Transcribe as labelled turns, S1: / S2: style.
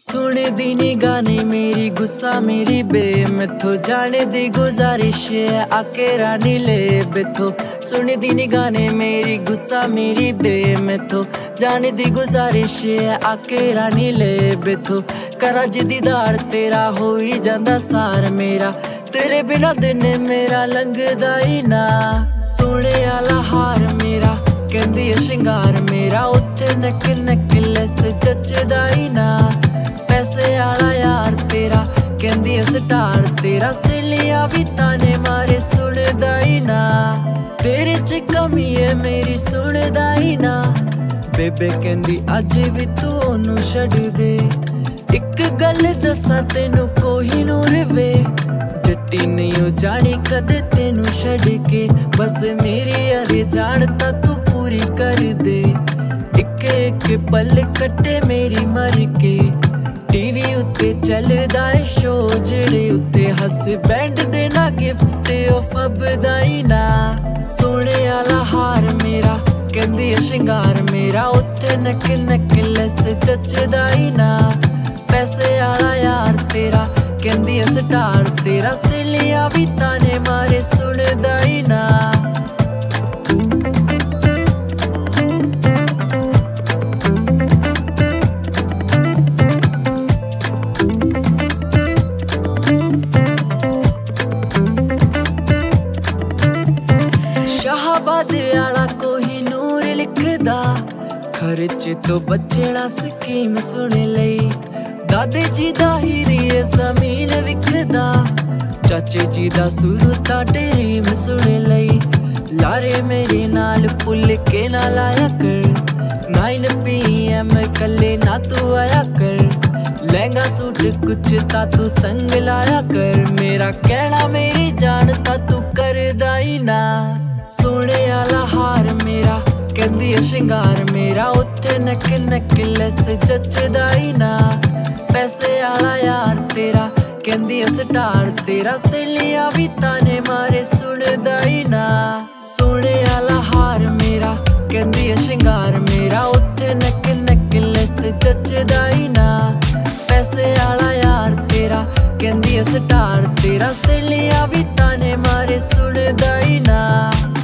S1: सुनदी नी गाने मेरी गुस्सा मेरी बे मैथों जाने दी गुजारिश है आके रानी ले बेथो। सुनदी नी गाने मेरी गुस्सा मेरी बे मैथों जाने दी गुजारिश है आके रानी ले बेथो। करा दीदार तेरा हो ही जांदा सार मेरा तेरे बिना दिन मेरा लंघदा ही ना। सोने आला हार मेरा कहंदी है शिंगार मेरा उत्ते नक नकलेस जचदा ही ना। पैसे आला यार तेरा कहंदी है स्टार तेरा सहेलियां भी ताने मारे सुनदा ही ना। तेरे च कमी है मेरी सुनदा ही ना। बेबे कहंदी अज भी तू ओनू छड्ड दे। इक गल दसा तेनू कोहिनूर वे जट्टी नहीं हो जानी कदे तेनू छड्ड के। बस मेरी अरे जान ता तू पूरी कर दे। इक इक पल कट्टे मेरी मर के। टीवी उत्ते चलदा है शो जेड़े उत्ते हसबैंड दे ना गिफ्ट ओ फबदा ही ना। सोने आला हार मेरा कहंदी है शिंगार मेरा उत्ते नक नकलेस जचदा ही ना। पैसे आला यार तेरा कहंदी है स्टार तेरा सहेलियां भी ताने मारे सुनदा ही ना। शाहबाद आला कोहिनूर लिखदा खर्चे तो बचना स्कीम सुन लई। दादे जी दा हीरे जमीन विकदा चाचे जी दा सुरू ता ड्रीम सुन लई। लारे मेरे नाल पुल के ना लाया कर 9 PM कल्ले ना तू आया कर। लहंगा सूट कुछ ता तू संग लाया कर। मेरा कहना मेरी जान ता तू करदा ही ना। सोने आला हार मेरा कहंदी है शिंगार मेरा उत्ते नक नकलेस जचदा ही ना। पैसे आला यार तेरा कहंदी है स्टार तेरा सहेलियां भी ताने मारे सुनदा ही ना। सोने आला हार मेरा कहंदी है शिंगार मेरा उत्ते नक नकलेस जचदा ही ना। पैसे आला यार तेरा कहंदी है स्टार तेरा सहेलियां भी ताने मारे सुनदा ही ना।